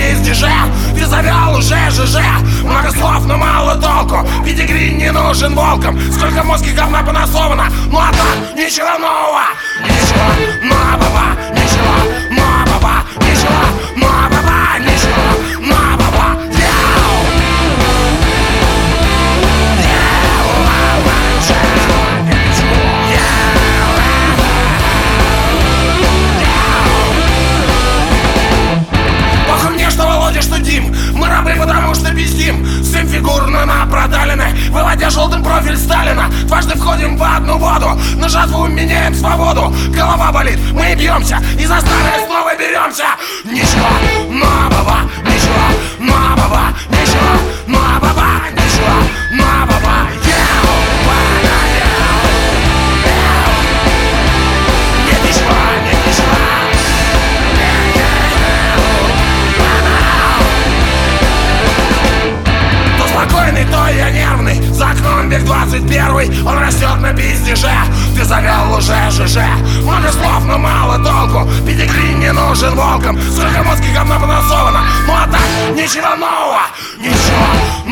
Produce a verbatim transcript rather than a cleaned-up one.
пиздеже. Ты завел уже ЖЖ. Много слов, но мало толку. Педигри не нужен волкам. Сколько мозги говна понасовано. Ну а так, ничего нового. Ничего нового. Ничего нового. Ничего нового. Ничего нового. Что Дим, мы рабы, потому что пиздим. Семь фигурно на продалины, выводя желтым профиль Сталина. Дважды входим в одну воду, на жатву меняем свободу. Голова болит, мы бьемся, и за старое снова беремся. Ничего нового, ничего нового, ничего нового, ничего нового. Нет ничего, нет ничего. Спокойный, то я нервный. За окном век двадцать первый. Он растет на пиздеже. Ты завел уже ЖЖ. Много слов, но мало толку. Педигри не нужен волкам. Сколько мозги говна понасовано. Ну а так, ничего нового. Ничего